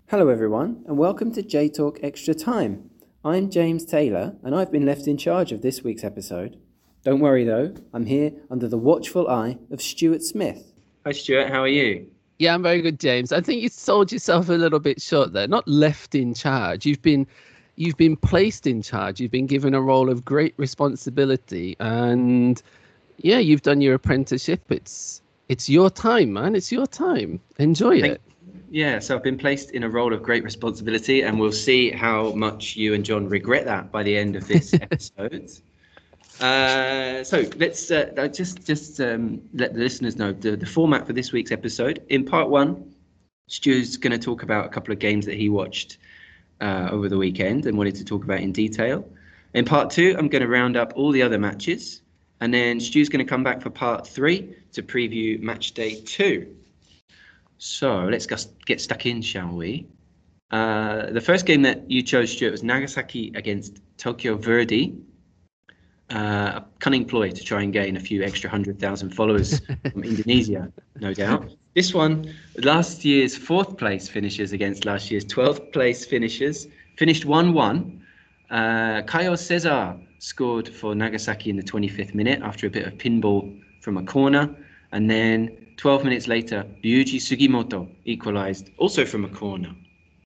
Hello, everyone, and welcome to J Talk Extra Time. I'm James Taylor, and I've been left in charge of this week's episode. Don't worry, though, I'm here under the watchful eye of Stuart Smith. Hi Stuart, how are you? Yeah, I'm very good, James. I think you sold yourself a little bit short there. Not left in charge. You've been placed in charge. You've been given a role of great responsibility, and yeah, you've done your apprenticeship. It's your time, man. It's your time. Enjoy it. Yeah, so I've been placed in a role of great responsibility, and we'll see how much you and John regret that by the end of this episode. So let's just let the listeners know the format for this week's episode. In part one, Stu's going to talk about a couple of games that he watched over the weekend and wanted to talk about in detail. In part two, I'm going to round up all the other matches, and then Stu's going to come back for part three to preview match day 2. So let's get stuck in, shall we? The first game that you chose, Stuart, was Nagasaki against Tokyo Verdy. A cunning ploy to try and gain a few extra 100,000 followers from Indonesia, no doubt. This one, last year's 4th place finishers against last year's 12th place finishers, finished 1-1. Caio Cesar scored for Nagasaki in the 25th minute after a bit of pinball from a corner. And then 12 minutes later, Ryuji Sugimoto equalised, also from a corner.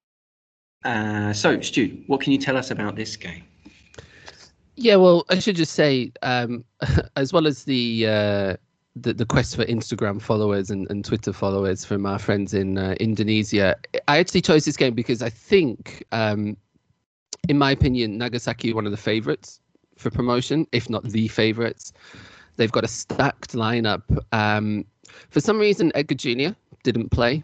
So, Stu, what can you tell us about this game? Yeah, well, I should just say, as well as the quest for Instagram followers and Twitter followers from our friends in Indonesia, I actually chose this game because I think, in my opinion, Nagasaki are one of the favourites for promotion, if not the favourites. They've got a stacked lineup. For some reason, Edgar Jr. didn't play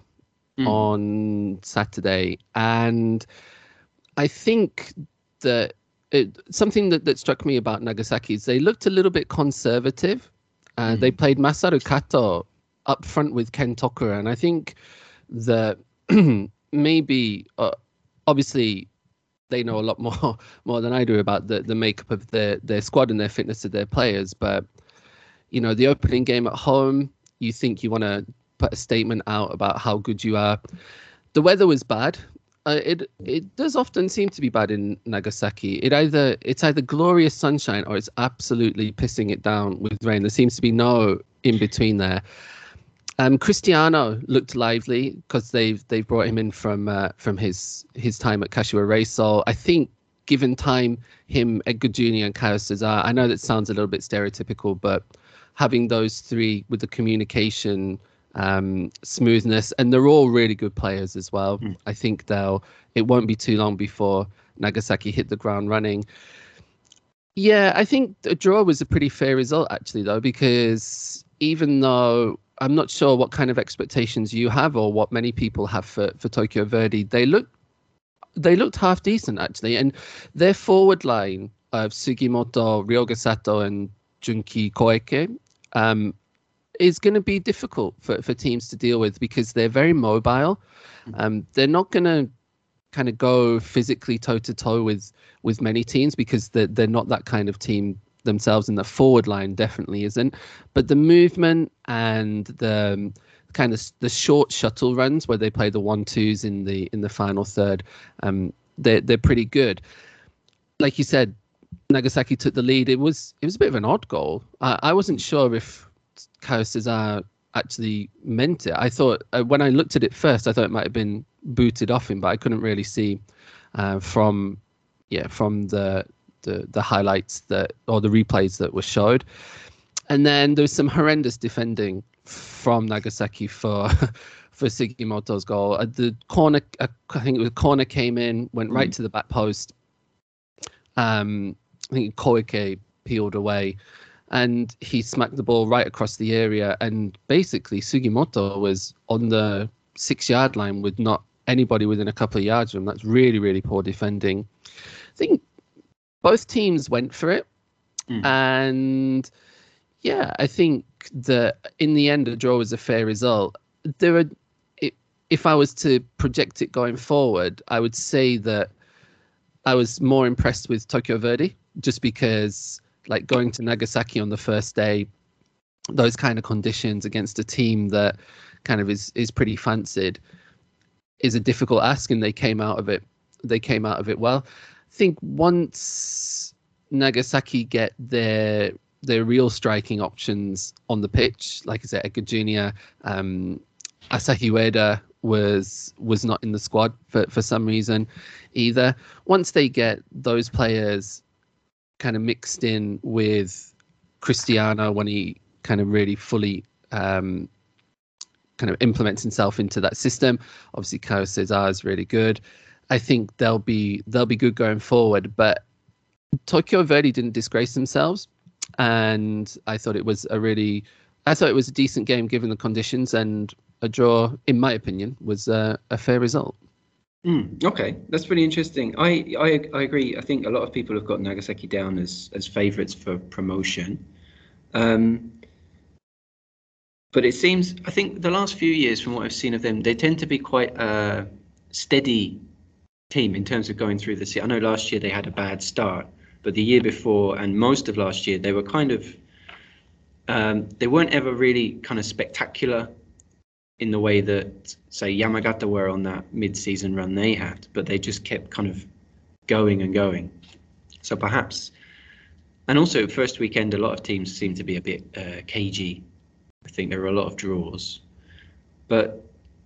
on Saturday, and I think that something that struck me about Nagasaki is they looked a little bit conservative. They played Masaru Kato up front with Ken Tokura, and I think that maybe, obviously, they know a lot more than I do about the makeup of their squad and their fitness of their players. But, you know, the opening game at home, you think you want to put a statement out about how good you are. The weather was bad. It does often seem to be bad in Nagasaki. It's either glorious sunshine or it's absolutely pissing it down with rain. There seems to be no in between there. Cristiano looked lively because they've brought him in from his time at Kashiwa Reysol. I think given time, him, Edgar Jr. and Caio Cesar, I know that sounds a little bit stereotypical, but having those three with the communication, smoothness, and they're all really good players as well. I think it won't be too long before Nagasaki hit the ground running. Yeah, I think the draw was a pretty fair result actually, though, because even though I'm not sure what kind of expectations you have or what many people have for Tokyo Verdy, they looked half decent actually, and their forward line of Sugimoto, Ryoga Sato, and Junki Koike is going to be difficult for teams to deal with because they're very mobile. They're not going to kind of go physically toe-to-toe with many teams because they're not that kind of team themselves, and the forward line definitely isn't. But the movement and the kind of the short shuttle runs where they play the 1-2s in the final third, they're pretty good. Like you said, Nagasaki took the lead. It was a bit of an odd goal. I wasn't sure if Caio Cesar actually meant it. I thought when I looked at it first, I thought it might have been booted off him, but I couldn't really see from the highlights or the replays that were showed. And then there was some horrendous defending from Nagasaki for Sugimoto's goal. The corner, I think it was corner, came in, went right to the back post. I think Koike peeled away, and he smacked the ball right across the area. And basically, Sugimoto was on the 6-yard line with not anybody within a couple of yards of him. That's really, really poor defending. I think both teams went for it. And yeah, I think that in the end, the draw was a fair result. If I was to project it going forward, I would say that I was more impressed with Tokyo Verdy, just because, like, going to Nagasaki on the first day, those kind of conditions against a team that kind of is pretty fancied, is a difficult ask, and they came out of it. They came out of it well. I think once Nagasaki get their real striking options on the pitch, like I said, Edgar Jr., Asahi Ueda was not in the squad for some reason either. Once they get those players kind of mixed in with Cristiano, when he kind of really fully kind of implements himself into that system, obviously Caio Cesar is really good. I think they'll be good going forward. But Tokyo Verdy didn't disgrace themselves, and I thought it was a decent game given the conditions, and a draw, in my opinion, was a fair result. Okay, that's pretty interesting. I agree. I think a lot of people have got Nagasaki down as favourites for promotion. But it seems, I think the last few years, from what I've seen of them, they tend to be quite a steady team in terms of going through the season. I know last year they had a bad start, but the year before and most of last year, they were kind of, they weren't ever really kind of spectacular in the way that, say, Yamagata were on that mid-season run they had, but they just kept kind of going and going. So perhaps, and also first weekend, a lot of teams seem to be a bit cagey. I think there were a lot of draws, but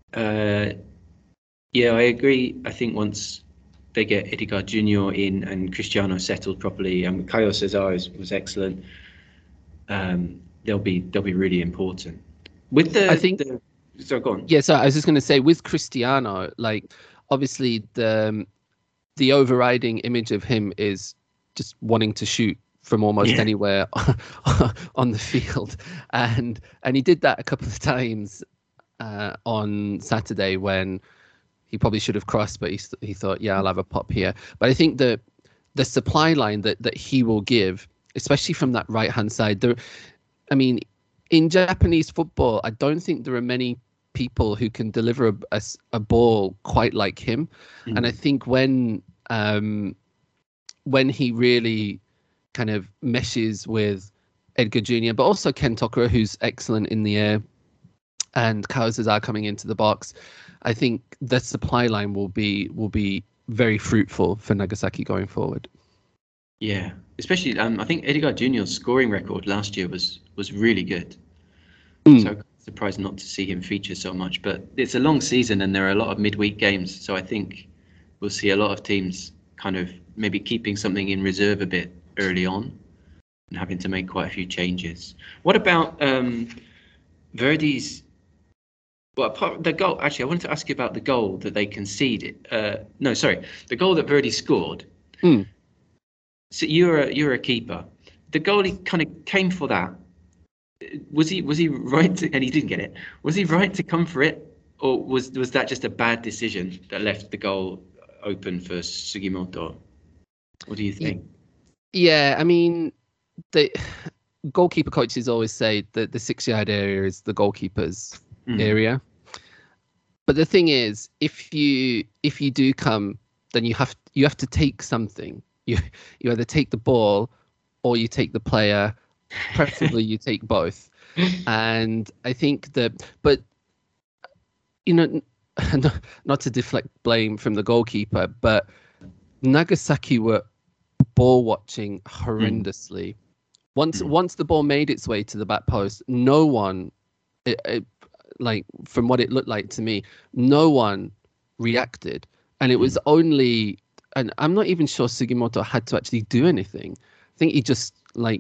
yeah, I agree. I think once they get Edgar Jr. in and Cristiano settled properly, and Caio Cesar was excellent, they'll be really important. With so go on. Yeah, so I was just going to say, with Cristiano, like obviously the overriding image of him is just wanting to shoot from almost anywhere on the field, and he did that a couple of times on Saturday when he probably should have crossed, but he thought, yeah, I'll have a pop here. But I think the supply line that he will give, especially from that right hand side, I mean, in Japanese football, I don't think there are many people who can deliver a ball quite like him. And I think when he really kind of meshes with Edgar Jr., but also Ken Tokura, who's excellent in the air, and Caio Cesar coming into the box, I think the supply line will be very fruitful for Nagasaki going forward. Yeah, especially I think Edgar Jr.'s scoring record last year was really good. So I'm surprised not to see him feature so much. But it's a long season and there are a lot of midweek games, so I think we'll see a lot of teams kind of maybe keeping something in reserve a bit early on and having to make quite a few changes. What about Verdy's? Well, apart the goal. Actually, I wanted to ask you about the goal that they conceded. The goal that Verdy scored. So you're a keeper. The goalie kind of came for that. Was he right to, and he didn't get it? Was he right to come for it, or was that just a bad decision that left the goal open for Sugimoto? What do you think? Yeah, I mean, the goalkeeper coaches always say that the 6-yard area is the goalkeeper's area. But the thing is, if you do come, then you have to take something. You either take the ball or you take the player. Preferably you take both. And I think but not to deflect blame from the goalkeeper, but Nagasaki were ball watching horrendously. Once the ball made its way to the back post, no one, like from what it looked like to me, no one reacted. And it was only, and I'm not even sure Sugimoto had to actually do anything. I think he just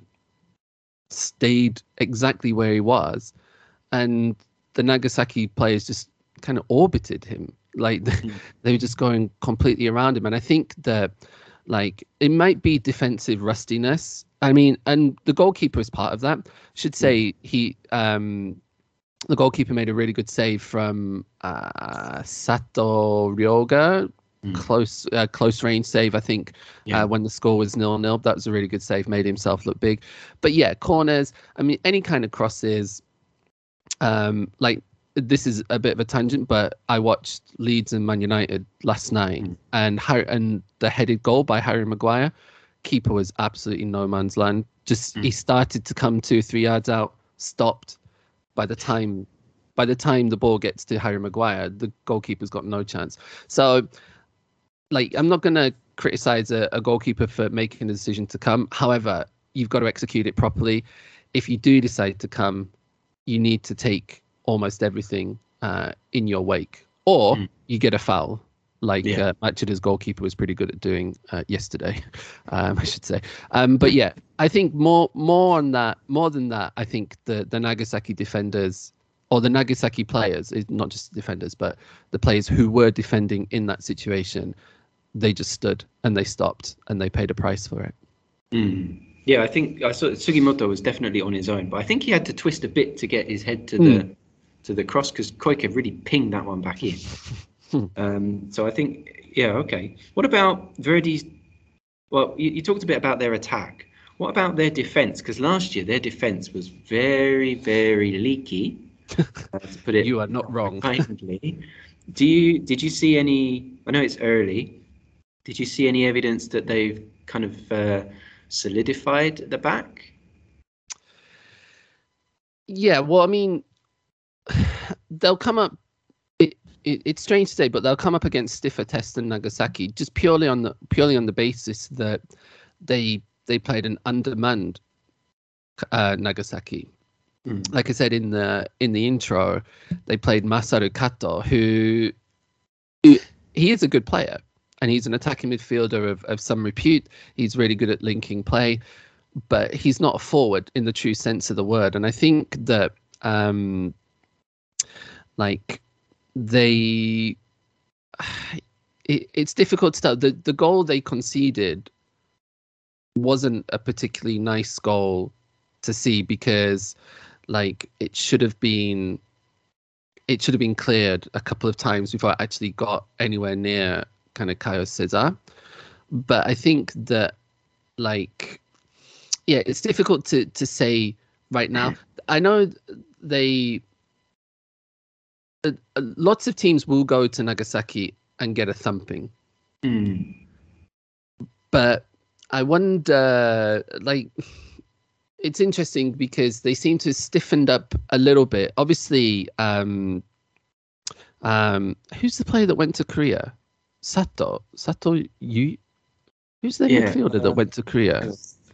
stayed exactly where he was, and the Nagasaki players just kind of orbited him. Like they were just going completely around him. And I think that it might be defensive rustiness. I mean, and the goalkeeper is part of that. I should say the goalkeeper made a really good save from Sato Ryoga. Close range save, I think, when the score was 0-0. That was a really good save, made himself look big. But yeah, corners, I mean, any kind of crosses, this is a bit of a tangent, but I watched Leeds and Man United last night, and the headed goal by Harry Maguire, keeper was absolutely no man's land. Just he started to come 2-3 yards out, stopped. By the time by the time the ball gets to Harry Maguire, the goalkeeper's got no chance. So, like, I'm not going to criticize a goalkeeper for making a decision to come. However, you've got to execute it properly. If you do decide to come, you need to take almost everything in your wake, or you get a foul, like Macheda's goalkeeper was pretty good at doing yesterday, I should say. But yeah, I think more than that, I think the Nagasaki defenders, or the Nagasaki players, not just the defenders, but the players who were defending in that situation, they just stood and they stopped and they paid a price for it. Yeah, I think I saw Sugimoto was definitely on his own, but I think he had to twist a bit to get his head to the cross, because Koike really pinged that one back in. So I think, yeah, okay. What about Verdi's? Well, you talked a bit about their attack. What about their defense? Because last year their defense was very, very leaky. To put it, you are not wrong. Kindly. Did you see any? I know it's early. Did you see any evidence that they've kind of solidified at the back? Yeah, well, I mean, they'll come up. It's strange to say, but they'll come up against stiffer tests than Nagasaki, just purely on the basis that they played an undermanned Nagasaki. Like I said in the intro, they played Masaru Kato, who he is a good player, and he's an attacking midfielder of some repute. He's really good at linking play, but he's not a forward in the true sense of the word. And I think that it's difficult to tell. The goal they conceded wasn't a particularly nice goal to see, because like it should have been cleared a couple of times before it actually got anywhere near kind of Caio Cesar. But I think that, like, yeah, it's difficult to say right now. I know lots of teams will go to Nagasaki and get a thumping. But I wonder, like, it's interesting because they seem to have stiffened up a little bit. Obviously, who's the player that went to Korea? Sato Yu? Who's the midfielder that went to Korea?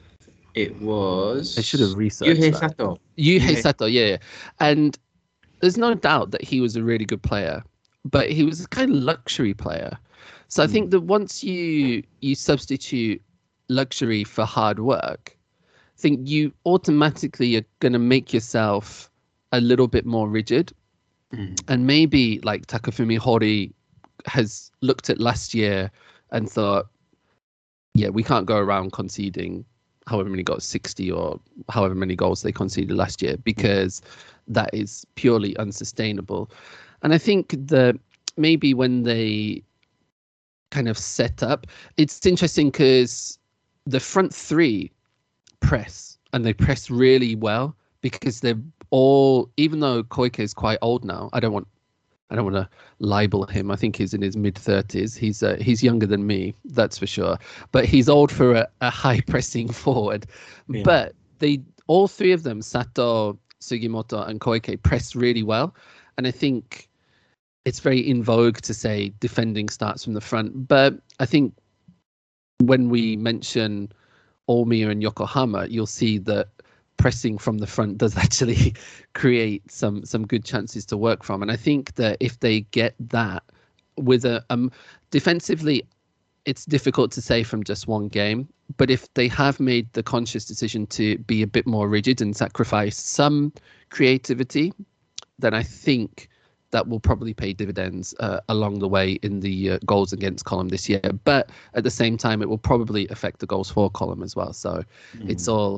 It was... I should have researched Yuhei that. Sato. Yuhei Sato, yeah. And there's no doubt that he was a really good player, but he was a kind of luxury player. So I think that once you substitute luxury for hard work, I think you automatically are going to make yourself a little bit more rigid. And maybe like Takafumi Hori has looked at last year and thought, yeah, we can't go around conceding however many goals, 60 or however many goals they conceded last year, because that is purely unsustainable. And I think that maybe when they kind of set up, it's interesting because the front three press, and they press really well, because they're all, even though Koike is quite old now, I don't want to libel him. I think he's in his mid-30s. He's younger than me, that's for sure. But he's old for a high-pressing forward. Yeah. But all three of them, Sato, Sugimoto, and Koike, press really well. And I think it's very in vogue to say defending starts from the front. But I think when we mention Omiya and Yokohama, you'll see that pressing from the front does actually create some good chances to work from. And I think that if they get that with defensively, it's difficult to say from just one game, but if they have made the conscious decision to be a bit more rigid and sacrifice some creativity, then I think that will probably pay dividends along the way in the goals against column this year. But at the same time, it will probably affect the goals for column as well. So it's all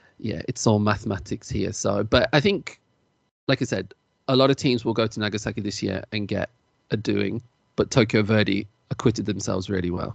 mathematics here. So, but I think, like I said, a lot of teams will go to Nagasaki this year and get a doing, but Tokyo Verdy acquitted themselves really well.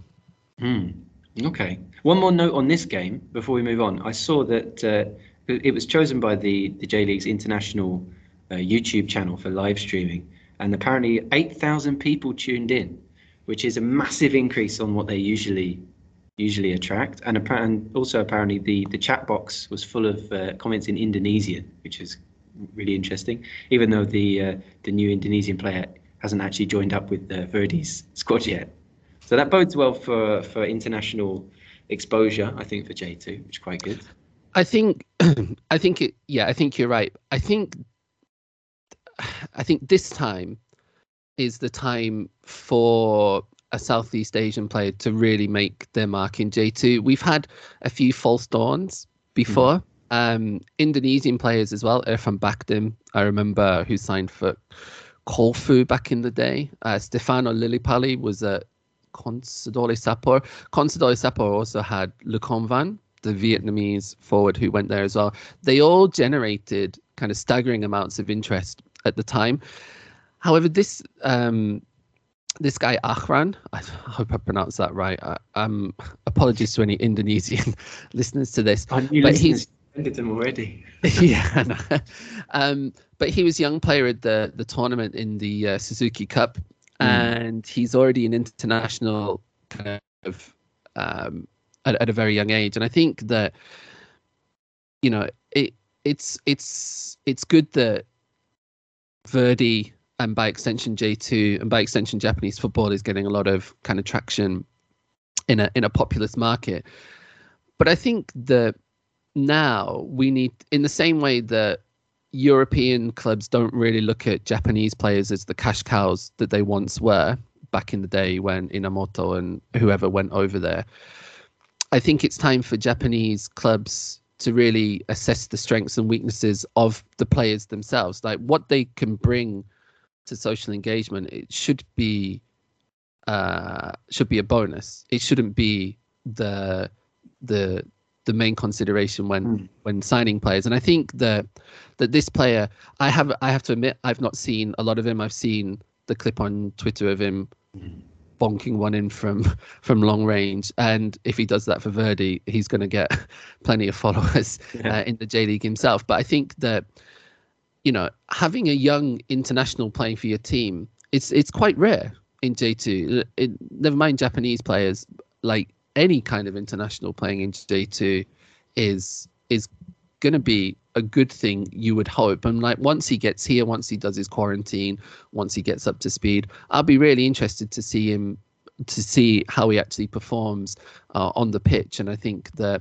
Okay. One more note on this game before we move on. I saw that it was chosen by the J-League's international YouTube channel for live streaming, and apparently 8,000 people tuned in, which is a massive increase on what they usually attract. And also apparently the chat box was full of comments in Indonesian, which is really interesting. Even though the new Indonesian player hasn't actually joined up with Verdi's squad yet, so that bodes well for international exposure. I think for J2, which is quite good. I think I think you're right. I think this time is the time for a Southeast Asian player to really make their mark in J2. We've had a few false dawns before. Indonesian players as well. Irfan Bakdim, I remember, who signed for Kofu back in the day. Stefano Lillipali was at Consadole Sapporo. Consadole Sapporo also had Le Convan, the Vietnamese forward who went there as well. They all generated kind of staggering amounts of interest at the time. However, this guy Ahran, I hope I pronounced that right. Apologies to any Indonesian listeners to this, but he's ended them already. Yeah, but he was young player at the tournament in the Suzuki Cup, and he's already an international kind of at a very young age. And I think that it's good that Verdi, and by extension J2, and by extension Japanese football, is getting a lot of kind of traction in a populous market. But I think that now we need, in the same way that European clubs don't really look at Japanese players as the cash cows that they once were back in the day when Inamoto and whoever went over there, I think it's time for Japanese clubs to really assess the strengths and weaknesses of the players themselves, like what they can bring to social engagement. It should be a bonus. It shouldn't be the main consideration when signing players. And I think that this player, I have to admit, I've not seen a lot of him. I've seen the clip on Twitter of him bonking one in from long range, and if he does that for Verdi, he's going to get plenty of followers in the J League himself. But I think that having a young international playing for your team, it's quite rare in J2. Never mind Japanese players, like any kind of international playing in J2 is going to be a good thing, you would hope. And like once he gets here, once he does his quarantine, once he gets up to speed, I'll be really interested to see how he actually performs on the pitch. And I think that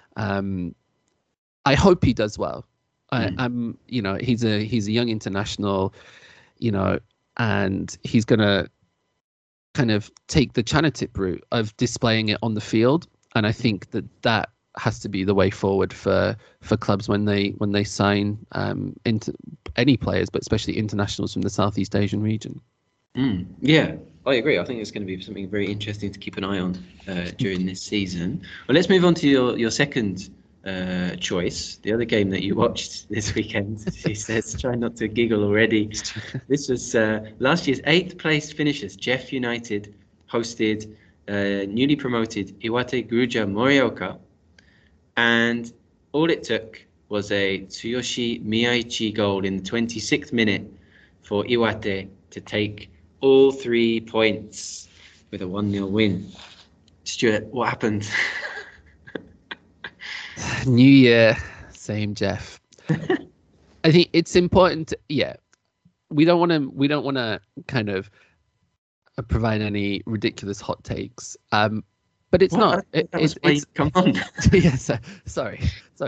I hope he does well. He's a young international, and he's gonna kind of take the Chanatip route of displaying it on the field. And I think that has to be the way forward for clubs when they sign into any players, but especially internationals from the Southeast Asian region. Yeah, I agree. I think it's going to be something very interesting to keep an eye on during this season. Well, let's move on to your second choice, the other game that you watched this weekend. She says, try not to giggle already. This was last year's 8th place finishers. Jeff United hosted newly promoted Iwate Gruja Morioka, and all it took was a Tsuyoshi Miyaichi goal in the 26th minute for Iwate to take all 3 points with a 1-0 win. Stuart, what happened? New year, same Jeff. I think it's important. We don't want to kind of provide any ridiculous hot takes. But it's not. Come on. Yes. Sorry.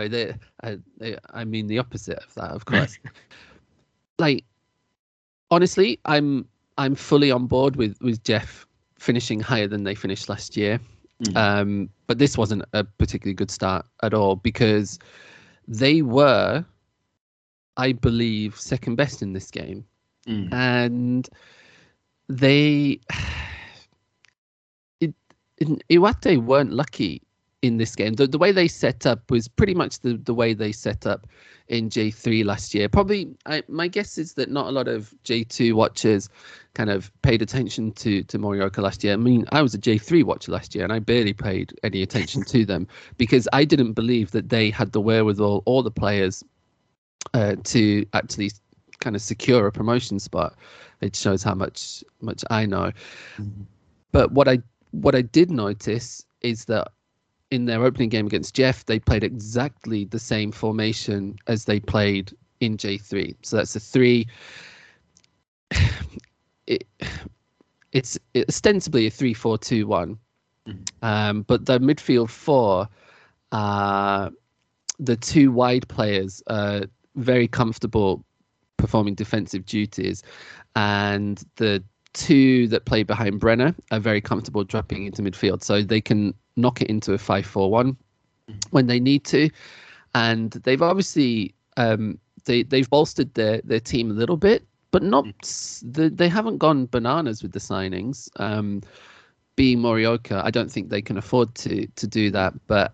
I mean the opposite of that, of course. Like, honestly, I'm fully on board with Jeff finishing higher than they finished last year. But this wasn't a particularly good start at all, because they were, I believe, second best in this game, and Iwate weren't lucky in this game. The way they set up was pretty much the way they set up in J3 last year. Probably, my guess is that not a lot of J2 watchers kind of paid attention to Morioka last year. I mean, I was a J3 watcher last year, and I barely paid any attention to them because I didn't believe that they had the wherewithal or the players to actually kind of secure a promotion spot. It shows how much I know. But what I did notice is that in their opening game against Jeff, they played exactly the same formation as they played in J3. So that's a 3. It's ostensibly a 3-4-2-1. But the midfield 4, the 2 wide players are very comfortable performing defensive duties, and the 2 that play behind Brenner are very comfortable dropping into midfield, so they can knock it into a 5-4-1 when they need to. And they've obviously they've bolstered their team a little bit, but not they haven't gone bananas with the signings. Being Morioka, I don't think they can afford to do that. But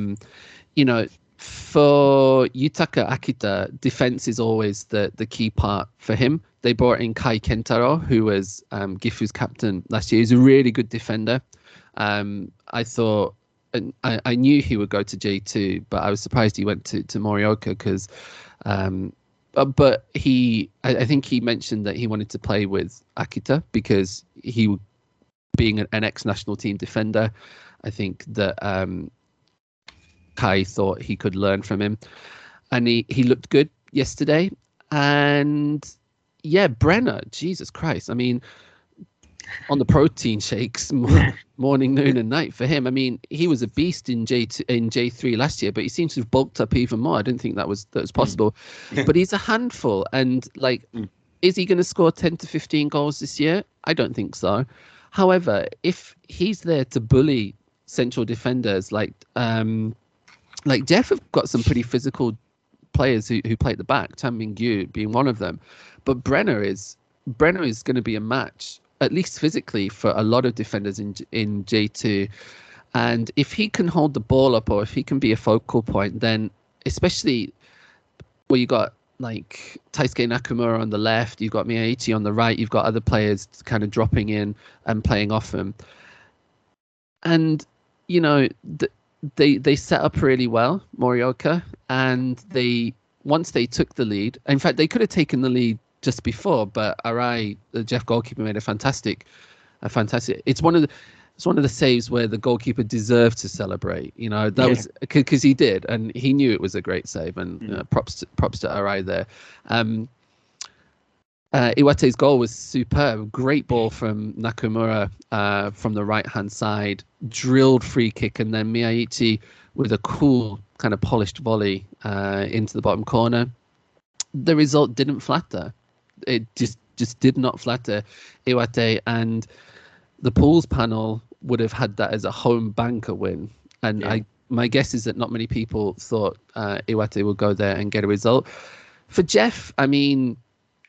for Yutaka Akita, defense is always the key part for him. They brought in Kai Kentaro, who was Gifu's captain last year. He's a really good defender. I thought, and I knew he would go to J2, but I was surprised he went to Morioka because, but I think he mentioned that he wanted to play with Akita because he, being an ex-national team defender, I think that Kai thought he could learn from him, and he looked good yesterday. And yeah, Brenner, Jesus Christ, I mean, on the protein shakes morning, noon and night for him. I mean, he was a beast in J3 last year, but he seems to have bulked up even more. I didn't think that was possible. But he's a handful, and is he going to score 10 to 15 goals this year? I don't think so. However, if he's there to bully central defenders like Jeff have got some pretty physical players who play at the back, Tan Mingyu being one of them. But Brenner is going to be a match, at least physically, for a lot of defenders in J2. And if he can hold the ball up, or if he can be a focal point, then especially where you got like Taisuke Nakamura on the left, you've got Miyaichi on the right, you've got other players kind of dropping in and playing off him. And, they set up really well, Morioka, and once they took the lead, in fact, they could have taken the lead just before, but Arai, the Jeff goalkeeper, made a fantastic. It's one of the saves where the goalkeeper deserved to celebrate. That was because he did, and he knew it was a great save. And props to Arai there. Iwate's goal was superb. Great ball from Nakamura from the right hand side, drilled free kick, and then Miyaichi with a cool kind of polished volley into the bottom corner. The result didn't flatter. It just did not flatter Iwate, and the Pools panel would have had that as a home banker win. And my guess is that not many people thought Iwate would go there and get a result. For Jeff, I mean,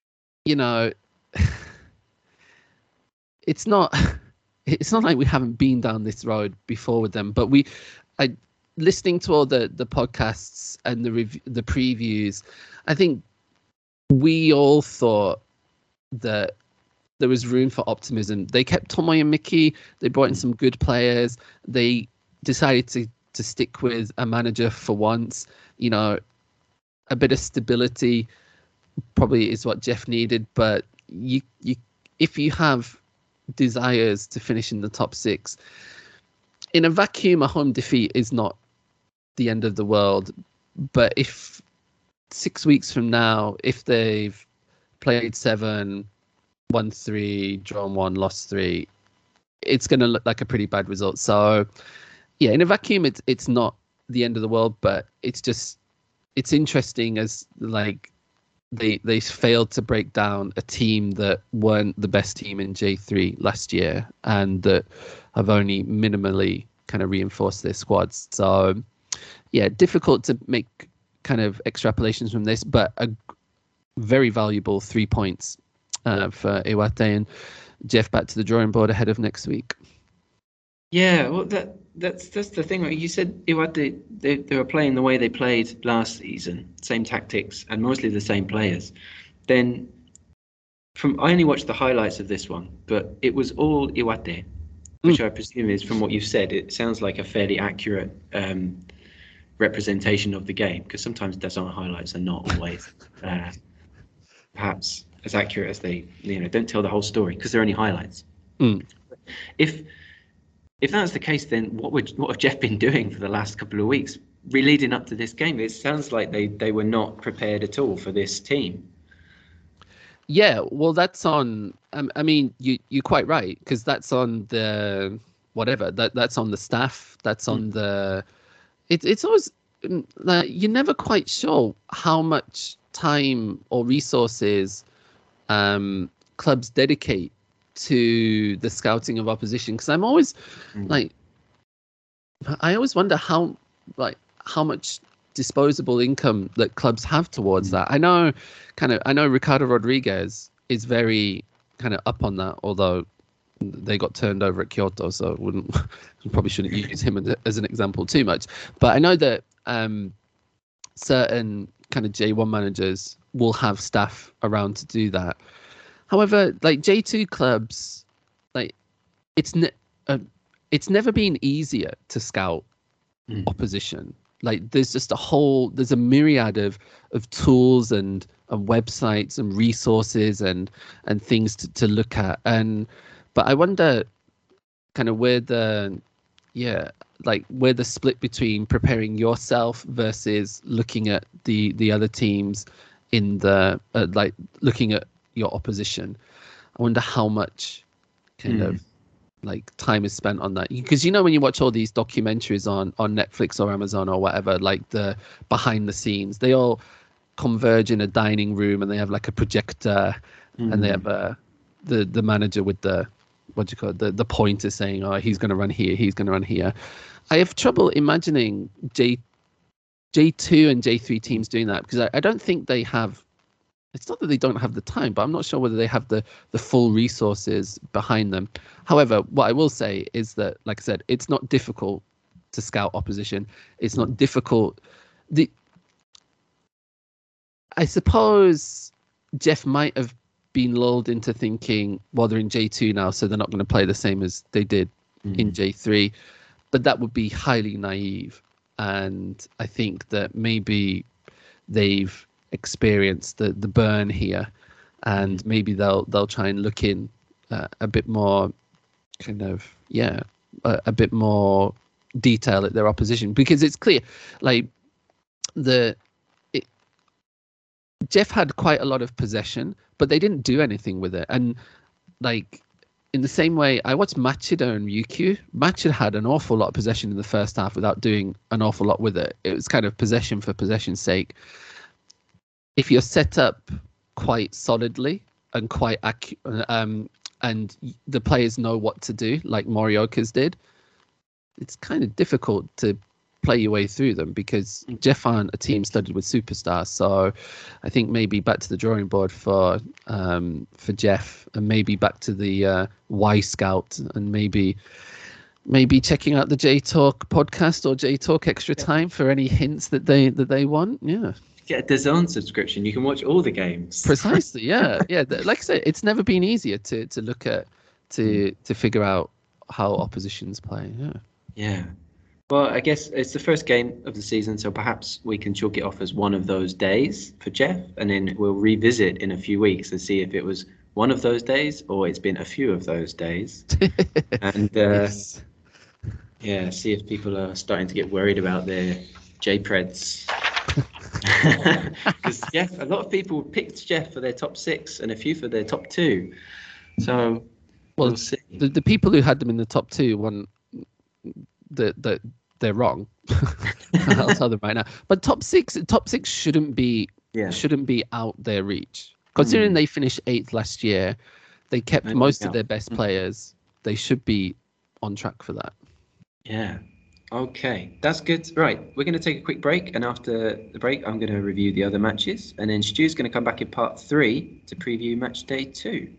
it's not like we haven't been down this road before with them, but listening to all the podcasts and the previews, I think we all thought that there was room for optimism. They kept Tomoya Miki. They brought in some good players. They decided to stick with a manager for once. A bit of stability probably is what Jeff needed. But if you have desires to finish in the top 6, in a vacuum, a home defeat is not the end of the world. But if 6 weeks from now, if they've played 7, won 3, drawn 1, lost 3, it's going to look like a pretty bad result. So, yeah, in a vacuum, it's not the end of the world, but it's interesting as like they failed to break down a team that weren't the best team in J3 last year, and that have only minimally kind of reinforced their squads. So, yeah, difficult to make kind of extrapolations from this, but a very valuable 3 points for Iwate, and Jeff back to the drawing board ahead of next week. Yeah, well, that's the thing. You said Iwate, they were playing the way they played last season, same tactics and mostly the same players. Then, I only watched the highlights of this one, but it was all Iwate, which I presume is, from what you've said, it sounds like a fairly accurate representation of the game, because sometimes DAZN highlights are not always perhaps as accurate as they don't tell the whole story, because they're only highlights. If that's the case, then what have Jeff been doing for the last couple of weeks? leading up to this game, it sounds like they were not prepared at all for this team. Yeah, well, that's on. I mean, you're quite right, because that's on the whatever. That's on the staff. That's on the. It's always like you're never quite sure how much time or resources clubs dedicate to the scouting of opposition. Because I'm always like, I always wonder how much disposable income that clubs have towards that. I know Ricardo Rodriguez is very kind of up on that, although they got turned over at Kyoto, so probably shouldn't use him as an example too much. But I know that certain kind of J1 managers will have staff around to do that. However, like J2 clubs, like it's never been easier to scout opposition. Like there's a myriad of tools and websites and resources and things to look at. But I wonder kind of where the split between preparing yourself versus looking at the other teams in the like looking at your opposition. I wonder how much kind of like time is spent on that, because when you watch all these documentaries on Netflix or Amazon or whatever, like the behind the scenes, they all converge in a dining room and they have like a projector and they have the manager with the the pointer saying, oh, he's going to run here, he's going to run here. I have trouble imagining J2 and J3 teams doing that, because I don't think they have. It's not that they don't have the time, but I'm not sure whether they have the full resources behind them. However, what I will say is that, like I said, it's not difficult to scout opposition. It's not difficult. I suppose Jeff might have been lulled into thinking, well, they're in J2 now, so they're not going to play the same as they did in J3. But that would be highly naive. And I think that maybe they've experienced the burn here, and maybe they'll try and look in a bit more kind of a bit more detail at their opposition, because it's clear like Jeff had quite a lot of possession, but they didn't do anything with it. And like in the same way, I watched Machida and Ryukyu. Machida had an awful lot of possession in the first half without doing an awful lot with it. It was kind of possession for possession's sake. If you're set up quite solidly and quite and the players know what to do, like Morioka's did, it's kind of difficult to play your way through them, because Jeff aren't a team studded with superstars. So I think maybe back to the drawing board for Jeff, and maybe back to the Y Scout, and maybe checking out the J Talk podcast or J Talk Extra Time for any hints that they want. Yeah. Get a DAZN subscription. You can watch all the games. Precisely, yeah. Like I said, it's never been easier to look at, to figure out how oppositions play. Yeah. Well, I guess it's the first game of the season, so perhaps we can chalk it off as one of those days for Jeff, and then we'll revisit in a few weeks and see if it was one of those days or it's been a few of those days. And Yes. see if people are starting to get worried about their J-Preds. Because a lot of people picked Jeff for their top 6 and a few for their top 2. So we'll see. The people who had them in the top 2 they're wrong. I'll tell them right now. But top six shouldn't be out their reach. Considering they finished 8th last year, they kept most of their best players. They should be on track for that. Yeah. Okay, that's good. Right, we're going to take a quick break, and after the break, I'm going to review the other matches, and then Stu's going to come back in part 3 to preview match day 2.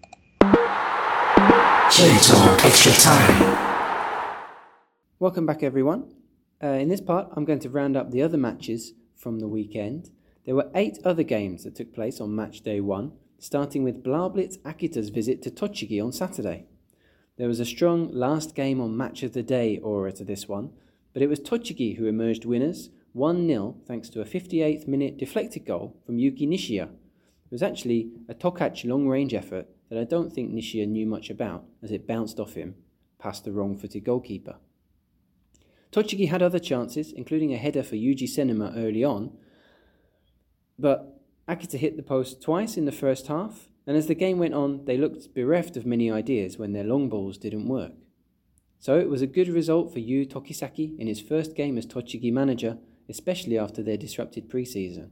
J-Talk Extra Time. Welcome back, everyone. In this part, I'm going to round up the other matches from the weekend. There were 8 other games that took place on match day 1, starting with Blablitz Akita's visit to Tochigi on Saturday. There was a strong last game on match of the day aura to this one, but it was Tochigi who emerged winners, 1-0 thanks to a 58th minute deflected goal from Yuki Nishiya. It was actually a Tokachi long-range effort that I don't think Nishiya knew much about, as it bounced off him past the wrong-footed goalkeeper. Tochigi had other chances, including a header for Yuji Senema early on, but Akita hit the post twice in the first half, and as the game went on, they looked bereft of many ideas when their long balls didn't work. So it was a good result for Yu Tokisaki in his first game as Tochigi manager, especially after their disrupted pre-season.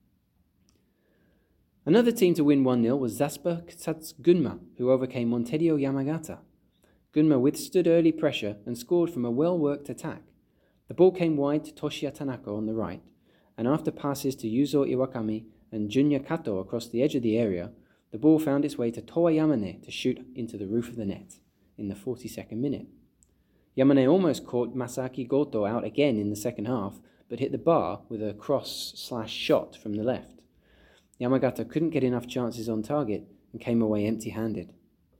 Another team to win 1-0 was Zasper Ksats Gunma, who overcame Montedio Yamagata. Gunma withstood early pressure and scored from a well-worked attack. The ball came wide to Toshiya Tanaka on the right, and after passes to Yuzo Iwakami and Junya Kato across the edge of the area, the ball found its way to Towa Yamane to shoot into the roof of the net in the 42nd minute. Yamane almost caught Masaki Goto out again in the second half, but hit the bar with a cross/shot from the left. Yamagata couldn't get enough chances on target and came away empty-handed.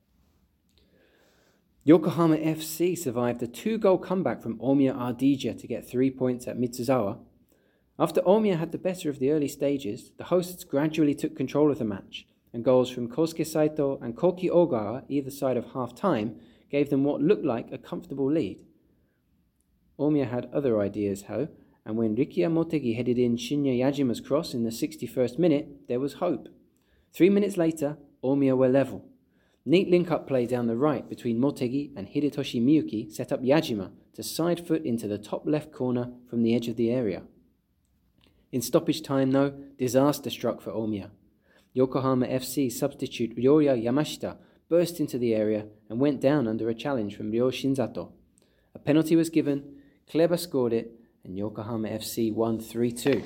Yokohama FC survived a 2-goal comeback from Omiya Ardija to get 3 points at Mitsuzawa. After Omiya had the better of the early stages, the hosts gradually took control of the match, and goals from Kosuke Saito and Koki Ogawa either side of half-time gave them what looked like a comfortable lead. Omiya had other ideas, though, and when Rikiya Motegi headed in Shinya Yajima's cross in the 61st minute, there was hope. 3 minutes later, Omiya were level. Neat link-up play down the right between Motegi and Hidetoshi Miyuki set up Yajima to side foot into the top left corner from the edge of the area. In stoppage time, though, disaster struck for Omiya. Yokohama FC substitute Ryoya Yamashita burst into the area and went down under a challenge from Ryo Shinzato. A penalty was given, Kleber scored it, and Yokohama FC won 3-2.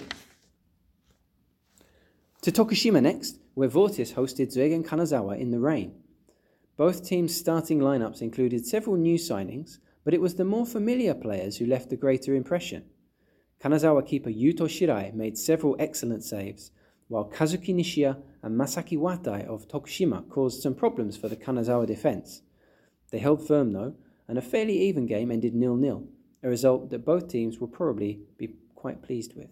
To Tokushima next, where Vortis hosted Zuegen Kanazawa in the rain. Both teams' starting lineups included several new signings, but it was the more familiar players who left the greater impression. Kanazawa keeper Yuto Shirai made several excellent saves, while Kazuki Nishiya and Masaki Watai of Tokushima caused some problems for the Kanazawa defence. They held firm though, and a fairly even game ended 0-0, a result that both teams will probably be quite pleased with.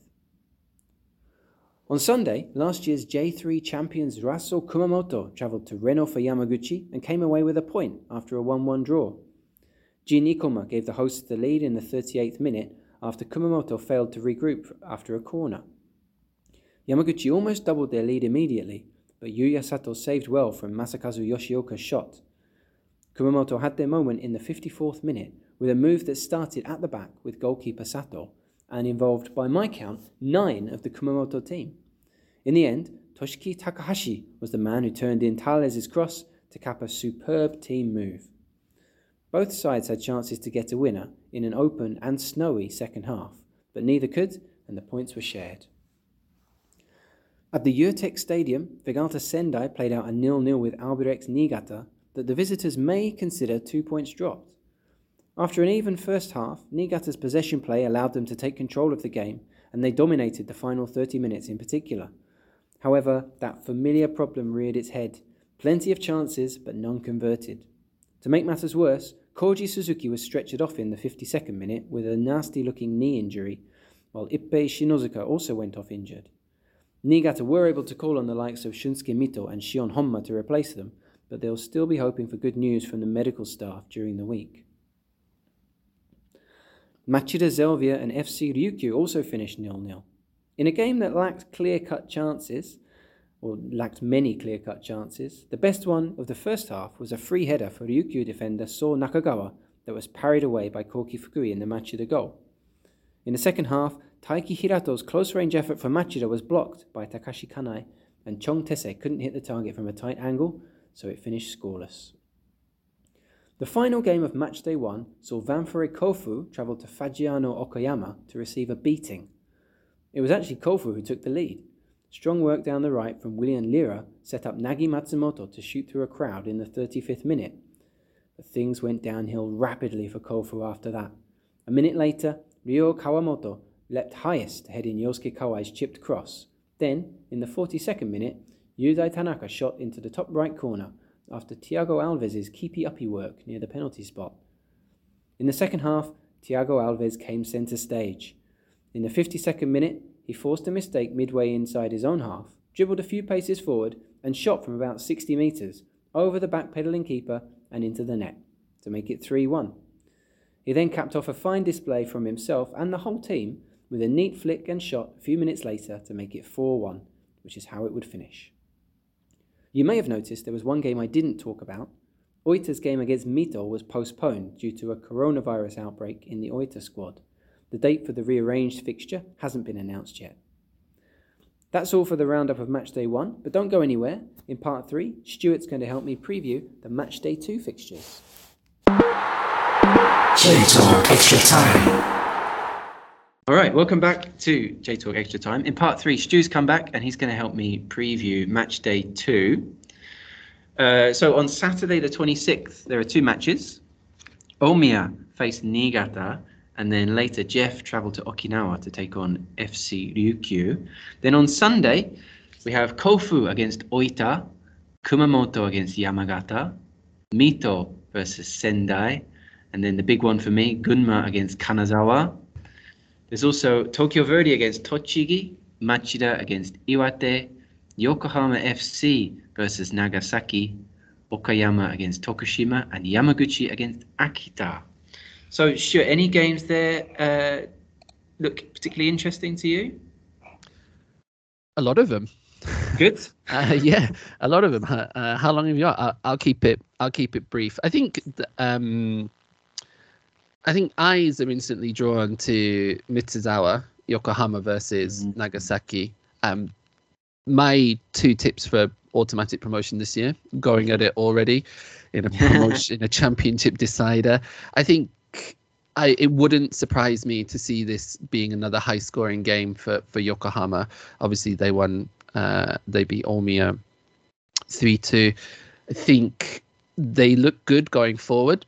On Sunday, last year's J3 champions Rasso Kumamoto travelled to Reno for Yamaguchi and came away with a point after a 1-1 draw. Jin Ikoma gave the hosts the lead in the 38th minute after Kumamoto failed to regroup after a corner. Yamaguchi almost doubled their lead immediately, but Yuya Sato saved well from Masakazu Yoshioka's shot. Kumamoto had their moment in the 54th minute with a move that started at the back with goalkeeper Sato and involved, by my count, 9 of the Kumamoto team. In the end, Toshiki Takahashi was the man who turned in Thales' cross to cap a superb team move. Both sides had chances to get a winner in an open and snowy second half, but neither could, and the points were shared. At the Yurtek Stadium, Vegalta Sendai played out a 0-0 with Albirex Niigata that the visitors may consider 2 points dropped. After an even first half, Niigata's possession play allowed them to take control of the game, and they dominated the final 30 minutes in particular. However, that familiar problem reared its head. Plenty of chances, but none converted. To make matters worse, Koji Suzuki was stretchered off in the 52nd minute with a nasty-looking knee injury, while Ippei Shinozuka also went off injured. Niigata were able to call on the likes of Shunsuke Mito and Shion Honma to replace them, but they'll still be hoping for good news from the medical staff during the week. Machida Zelvia and FC Ryukyu also finished 0-0. In a game that lacked many clear-cut chances, the best one of the first half was a free header for Ryukyu defender So Nakagawa that was parried away by Koki Fukui in the Machida goal. In the second half, Taiki Hirato's close-range effort for Machida was blocked by Takashi Kanai, and Chong Tese couldn't hit the target from a tight angle, so it finished scoreless. The final game of Matchday 1 saw Ventforet Kofu travel to Fagiano Okayama to receive a beating. It was actually Kofu who took the lead. Strong work down the right from William Lira set up Nagi Matsumoto to shoot through a crowd in the 35th minute. But things went downhill rapidly for Kofu after that. A minute later, Ryo Kawamoto leapt highest to head in Yosuke Kawai's chipped cross. Then, in the 42nd minute, Yudai Tanaka shot into the top right corner after Thiago Alves' keepy-uppy work near the penalty spot. In the second half, Thiago Alves came centre stage. In the 52nd minute, he forced a mistake midway inside his own half, dribbled a few paces forward, and shot from about 60 metres, over the back-pedalling keeper and into the net, to make it 3-1. He then capped off a fine display from himself and the whole team with a neat flick and shot a few minutes later to make it 4-1, which is how it would finish. You may have noticed there was one game I didn't talk about. Oita's game against Mito was postponed due to a coronavirus outbreak in the Oita squad. The date for the rearranged fixture hasn't been announced yet. That's all for the roundup of Matchday 1, but don't go anywhere. In part 3, Stuart's going to help me preview the Matchday 2 fixtures. J-Talk Extra Time. All right, welcome back to J-Talk Extra Time. In part 3, Stu's come back and he's going to help me preview Matchday 2. So on Saturday the 26th, there are 2 matches. Omiya face Niigata, and then later Jeff travelled to Okinawa to take on FC Ryukyu. Then on Sunday, we have Kofu against Oita, Kumamoto against Yamagata, Mito versus Sendai, and then the big one for me, Gunma against Kanazawa. There's also Tokyo Verdy against Tochigi, Machida against Iwate, Yokohama FC versus Nagasaki, Okayama against Tokushima, and Yamaguchi against Akita. So, sure, any games there look particularly interesting to you? A lot of them. Good. Yeah, a lot of them. How long have you got? I'll keep it brief. I think eyes are instantly drawn to Mitsuzawa, Yokohama versus Nagasaki. My 2 tips for automatic promotion this year, going at it already in a promotion in a championship decider. I think it wouldn't surprise me to see this being another high scoring game for Yokohama. Obviously they won, they beat Omiya 3-2. I think they look good going forward.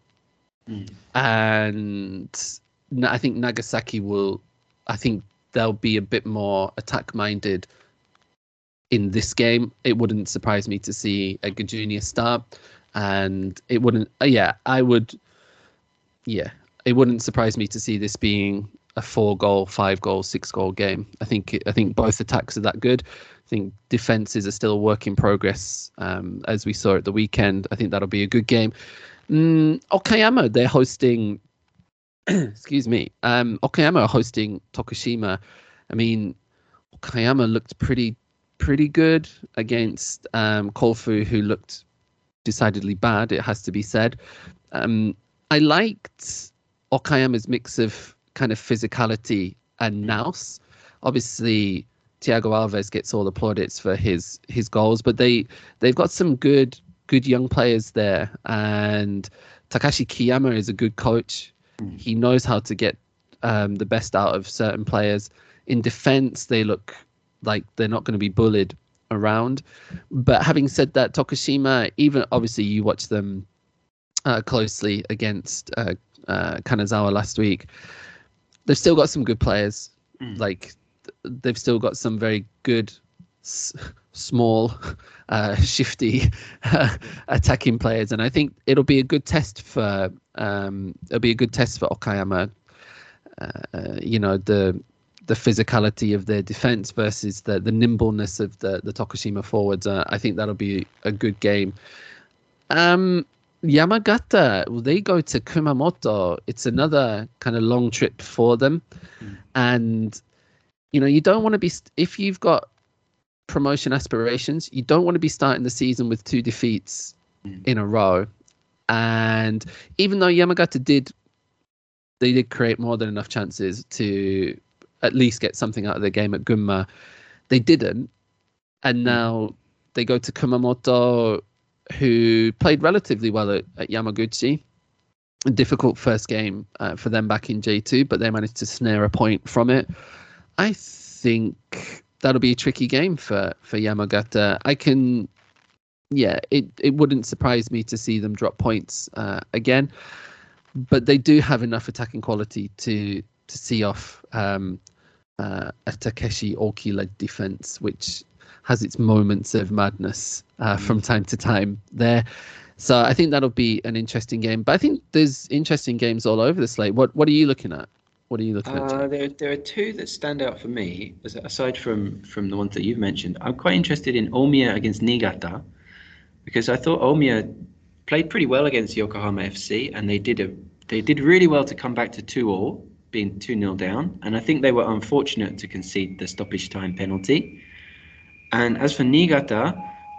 And I think Nagasaki they'll be a bit more attack minded in this game. It wouldn't surprise me to see a good junior start, and it wouldn't. It wouldn't surprise me to see this being a 4-goal, 5-goal, 6-goal game. I think both attacks are that good. I think defenses are still a work in progress, as we saw at the weekend. I think that'll be a good game. Okayama, they're hosting. Excuse me. Okayama are hosting Tokushima. I mean, Okayama looked pretty good against Kofu, who looked decidedly bad, it has to be said. I liked Okayama's mix of kind of physicality and nous. Obviously, Thiago Alves gets all the plaudits for his goals, but they've got some good young players there, and Takashi Kiyama is a good coach. He knows how to get the best out of certain players. In defense, they look like they're not going to be bullied around. But having said that, Tokushima, even obviously you watched them closely against Kanazawa last week, they've still got some good players. Like, they've still got some very good small shifty attacking players, and I think it'll be a good test for Okayama. The physicality of their defense versus the nimbleness of the Tokushima forwards. I think that'll be a good game. Yamagata, they go to Kumamoto. It's another kind of long trip for them. And, you don't want to be, if you've got promotion aspirations, you don't want to be starting the season with 2 defeats in a row. And even though Yamagata did create more than enough chances to at least get something out of the game at Gunma, they didn't. And now they go to Kumamoto, who played relatively well at Yamaguchi. A difficult first game for them back in J2, but they managed to snare a point from it. I think that'll be a tricky game for Yamagata. It wouldn't surprise me to see them drop points again, but they do have enough attacking quality to see off a Takeshi Oki-led defense, which has its moments of madness from time to time there. So I think that'll be an interesting game. But I think there's interesting games all over the slate. What are you looking at? There are 2 that stand out for me, aside from the ones that you've mentioned. I'm quite interested in Omiya against Niigata, because I thought Omiya played pretty well against Yokohama FC, and they did they did really well to come back to 2-2, being 2-0 down, and I think they were unfortunate to concede the stoppage time penalty. And as for Niigata,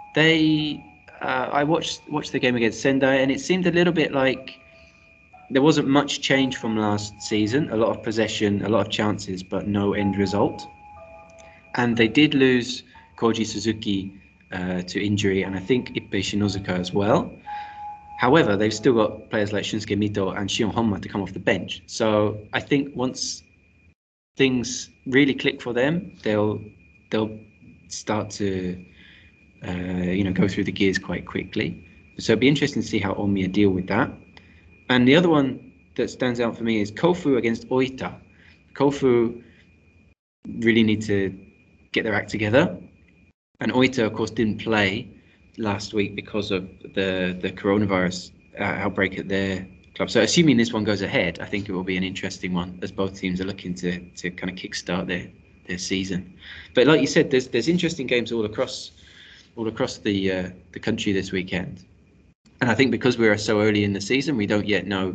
I watched the game against Sendai, and it seemed a little bit like there wasn't much change from last season. A lot of possession, a lot of chances, but no end result. And they did lose Koji Suzuki to injury, and I think Ippei Shinozuka as well. However, they've still got players like Shunsuke Mito and Shion Honma to come off the bench. So I think once things really click for them, they'll start to go through the gears quite quickly. So it'll be interesting to see how Omiya deal with that. And the other one that stands out for me is Kofu against Oita. Kofu really need to get their act together. And Oita, of course, didn't play last week because of the coronavirus outbreak at their club. So assuming this one goes ahead, I think it will be an interesting one, as both teams are looking to kind of kickstart their season. But like you said, there's interesting games all across the country this weekend. And I think because we're so early in the season, we don't yet know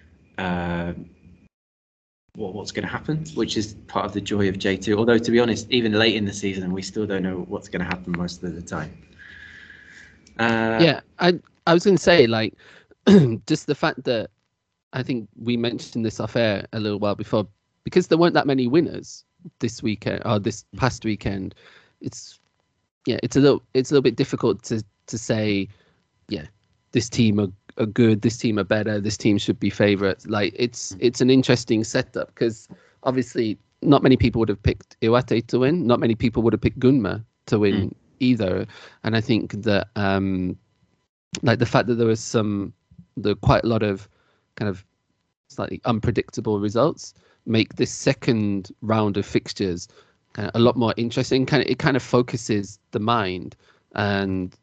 what's going to happen, which is part of the joy of J2. Although, to be honest, even late in the season, we still don't know what's going to happen most of the time. I was going to say, like, just the fact that I think we mentioned this off air a little while before, because there weren't that many winners this weekend or this past weekend. It's a little bit difficult to say, this team are good, this team are better, this team should be favourites. Like it's an interesting setup because obviously not many people would have picked Iwate to win, not many people would have picked Gunma to win either. And I think that like the fact that there was quite a lot of kind of slightly unpredictable results make this second round of fixtures kind of a lot more interesting. It kind of focuses the mind, and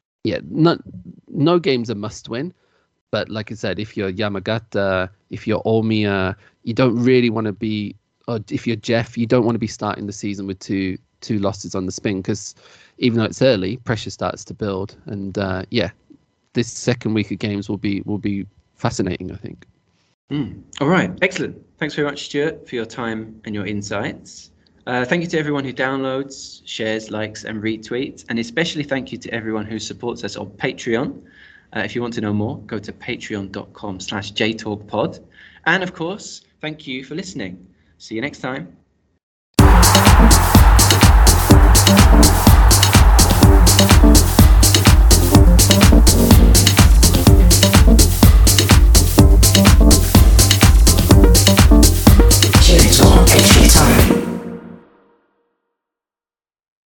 no game's a must win. But like I said, if you're Yamagata, if you're Omiya, you don't really want to be, or if you're Jeff, you don't want to be starting the season with two losses on the spin, because even though it's early, pressure starts to build. And this second week of games will be fascinating, I think. All right, excellent. Thanks very much, Stuart, for your time and your insights. Thank you to everyone who downloads, shares, likes, and retweets, and especially thank you to everyone who supports us on Patreon. If you want to know more, go to patreon.com/jtalkpod. And of course, thank you for listening. See you next time.